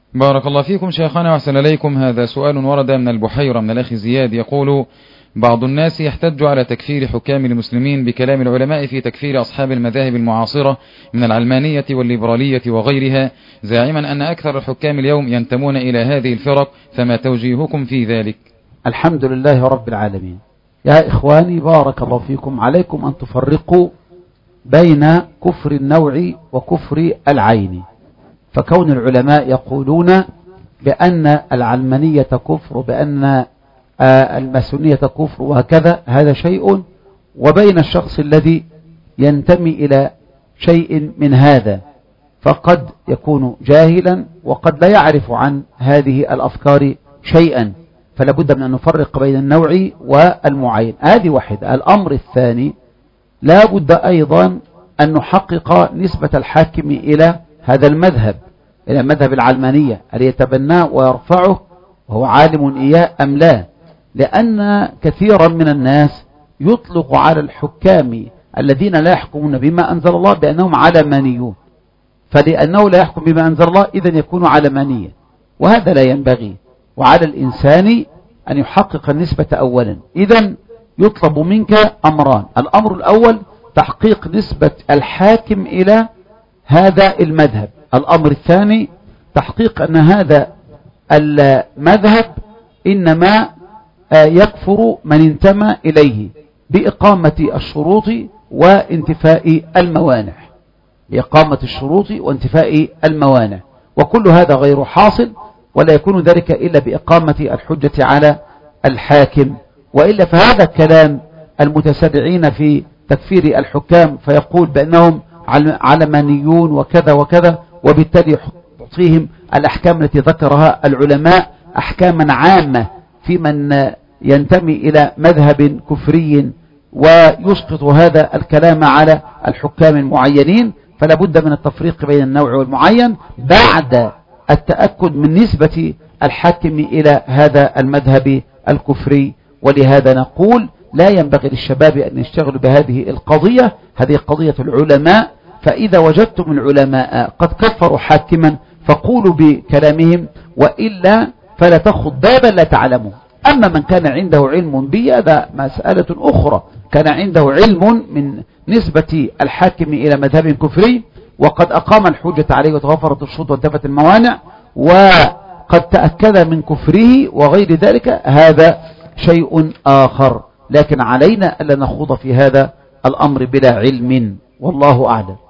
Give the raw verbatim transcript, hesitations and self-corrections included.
بارك الله فيكم شيخنا وأحسن إليكم. هذا سؤال ورد من البحيرة من الأخ زياد يقول: بعض الناس يحتج على تكفير حكام المسلمين بكلام العلماء في تكفير أصحاب المذاهب المعاصرة من العلمانية والليبرالية وغيرها، زاعما أن أكثر الحكام اليوم ينتمون إلى هذه الفرق، فما توجيهكم في ذلك؟ الحمد لله رب العالمين. يا إخواني بارك الله فيكم، عليكم أن تفرقوا بين كفر النوع وكفر العين. فكون العلماء يقولون بأن العلمانية كفر وبأن الماسونية كفر وهكذا، هذا شيء، وبين الشخص الذي ينتمي إلى شيء من هذا، فقد يكون جاهلا وقد لا يعرف عن هذه الأفكار شيئا، فلا بد من أن نفرق بين النوع والمعين. هذه واحدة. الأمر الثاني، لا بد أيضا أن نحقق نسبة الحاكم إلى هذا المذهب، إلى مذهب العلمانية، هل يتبناه ويرفعه وهو عالم إياه أم لا؟ لأن كثيرا من الناس يطلق على الحكام الذين لا يحكمون بما أنزل الله بأنهم علمانيون، فلأنه لا يحكم بما أنزل الله إذن يكون علمانيا، وهذا لا ينبغي. وعلى الإنسان أن يحقق النسبة أولا. إذن يطلب منك أمران: الأمر الأول تحقيق نسبة الحاكم إلى هذا المذهب، الأمر الثاني تحقيق أن هذا المذهب إنما يكفر من انتمى إليه بإقامة الشروط وانتفاء الموانع، بإقامة الشروط وانتفاء الموانع، وكل هذا غير حاصل، ولا يكون ذلك إلا بإقامة الحجة على الحاكم. وإلا فهذا كلام المتسرعين في تكفير الحكام، فيقول بأنهم علمانيون وكذا وكذا، وبالتالي يعطيهم الأحكام التي ذكرها العلماء أحكاما عامة في من ينتمي إلى مذهب كفري، ويسقط هذا الكلام على الحكام المعينين. فلا بد من التفريق بين النوع والمعين بعد التأكد من نسبة الحاكم إلى هذا المذهب الكفري. ولهذا نقول لا ينبغي للشباب أن يشتغلوا بهذه القضية، هذه قضية العلماء. فإذا وجدتم العلماء قد كفروا حاكما فقولوا بكلامهم، وإلا فلا تخض بابا لا تعلمه. أما من كان عنده علم به هذا مسألة أخرى، كان عنده علم من نسبة الحاكم إلى مذهب كفري وقد أقام الحجة عليه وتوفرت الشروط وانتفت الموانع وقد تأكد من كفره وغير ذلك، هذا شيء آخر. لكن علينا ألا نخوض في هذا الأمر بلا علم، والله أعلم.